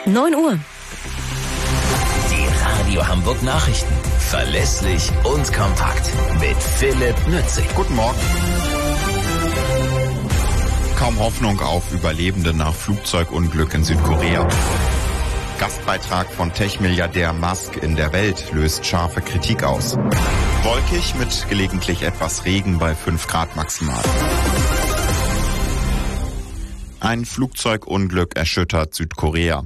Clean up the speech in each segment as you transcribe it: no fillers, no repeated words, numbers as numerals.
9 Uhr. Die Radio Hamburg Nachrichten. Verlässlich und kompakt. Mit Philipp Nützig. Guten Morgen. Kaum Hoffnung auf Überlebende nach Flugzeugunglück in Südkorea. Gastbeitrag von Tech-Milliardär Musk in der Welt löst scharfe Kritik aus. Wolkig mit gelegentlich etwas Regen bei 5 Grad maximal. Ein Flugzeugunglück erschüttert Südkorea.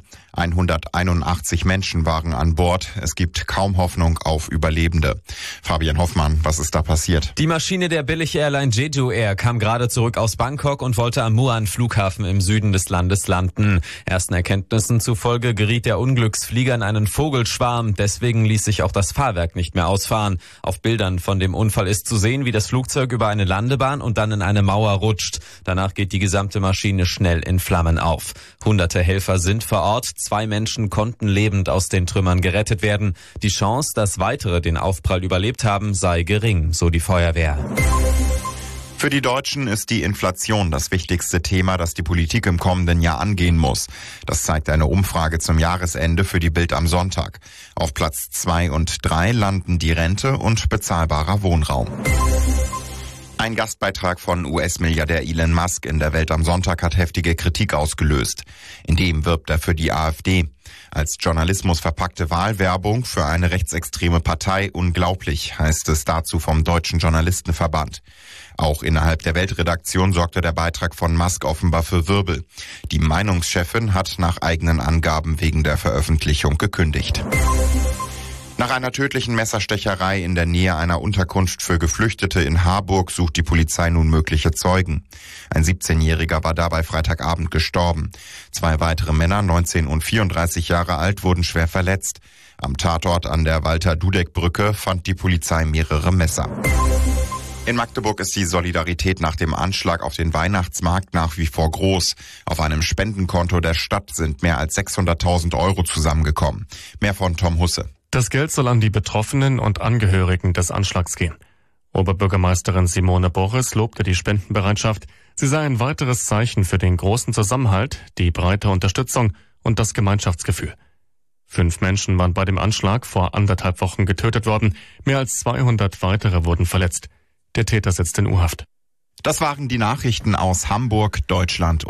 181 Menschen waren an Bord. Es gibt kaum Hoffnung auf Überlebende. Fabian Hoffmann, was ist da passiert? Die Maschine der Billig-Airline Jeju Air kam gerade zurück aus Bangkok und wollte am Muan-Flughafen im Süden des Landes landen. Ersten Erkenntnissen zufolge geriet der Unglücksflieger in einen Vogelschwarm. Deswegen ließ sich auch das Fahrwerk nicht mehr ausfahren. Auf Bildern von dem Unfall ist zu sehen, wie das Flugzeug über eine Landebahn und dann in eine Mauer rutscht. Danach geht die gesamte Maschine schnell in Flammen auf. Hunderte Helfer sind vor Ort. 2 Menschen konnten lebend aus den Trümmern gerettet werden. Die Chance, dass weitere den Aufprall überlebt haben, sei gering, so die Feuerwehr. Für die Deutschen ist die Inflation das wichtigste Thema, das die Politik im kommenden Jahr angehen muss. Das zeigt eine Umfrage zum Jahresende für die Bild am Sonntag. Auf Platz 2 und 3 landen die Rente und bezahlbarer Wohnraum. Ein Gastbeitrag von US-Milliardär Elon Musk in der Welt am Sonntag hat heftige Kritik ausgelöst. In dem wirbt er für die AfD. Als Journalismus verpackte Wahlwerbung für eine rechtsextreme Partei unglaublich, heißt es dazu vom Deutschen Journalistenverband. Auch innerhalb der Weltredaktion sorgte der Beitrag von Musk offenbar für Wirbel. Die Meinungschefin hat nach eigenen Angaben wegen der Veröffentlichung gekündigt. Nach einer tödlichen Messerstecherei in der Nähe einer Unterkunft für Geflüchtete in Harburg sucht die Polizei nun mögliche Zeugen. Ein 17-Jähriger war dabei Freitagabend gestorben. 2 weitere Männer, 19 und 34 Jahre alt, wurden schwer verletzt. Am Tatort an der Walter-Dudek-Brücke fand die Polizei mehrere Messer. In Magdeburg ist die Solidarität nach dem Anschlag auf den Weihnachtsmarkt nach wie vor groß. Auf einem Spendenkonto der Stadt sind mehr als 600.000 € zusammengekommen. Mehr von Tom Husse. Das Geld soll an die Betroffenen und Angehörigen des Anschlags gehen. Oberbürgermeisterin Simone Boris lobte die Spendenbereitschaft. Sie sei ein weiteres Zeichen für den großen Zusammenhalt, die breite Unterstützung und das Gemeinschaftsgefühl. 5 Menschen waren bei dem Anschlag vor 1,5 Wochen getötet worden. Mehr als 200 weitere wurden verletzt. Der Täter sitzt in U-Haft. Das waren die Nachrichten aus Hamburg, Deutschland